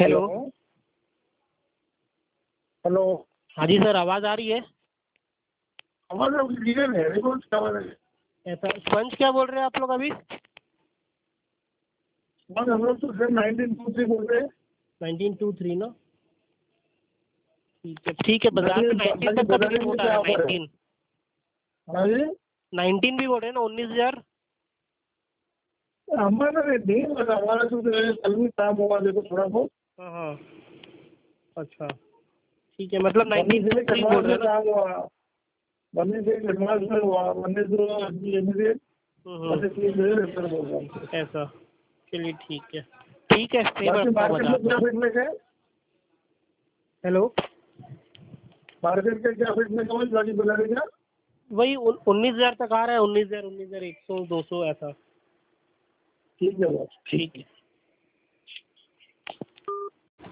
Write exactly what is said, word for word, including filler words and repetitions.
Hello hello. हाँ जी sir, आवाज़ आ रही है? आवाज़ आपकी क्लियर है, देखो क्या आवाज़ है। ऐसा स्पंज क्या बोल रहे हैं आप लोग अभी? बस हम लोग तो सर नाइनटीन टू थ्री बोल रहे हैं। नाइनटीन टू थ्री ना? ठीक है ठीक है, बाजार में नाइनटीन तक का भी रिपोर्ट आ रहा है। नाइनटीन हाँ जी, नाइनटीन भी बोल रहे हैं ना? उन्नीस हजार हमारा नहीं लगा, हमारा तो कल भी काम हुआ देखो थोड़ा बहुत। हाँ हाँ, अच्छा ठीक है, मतलब नाइनटीन टू थ्री बोल रहे हैं ना? काम हुआ, बनने से एडवांस में हुआ, बनने से बोल रहा हूँ। ऐसा, चलिए ठीक है ठीक है। सही बात है, मार्केट में क्या फिट में है? हेलो, मार्केट के क्या फिट में कौन गाड़ी बुला रही है? वही उन्नीस हजार तक आ रहा है। उन्नीस हजार उन्नीस हजार एक सौ दो सौ ऐसा। ठीक है बस, ठीक है।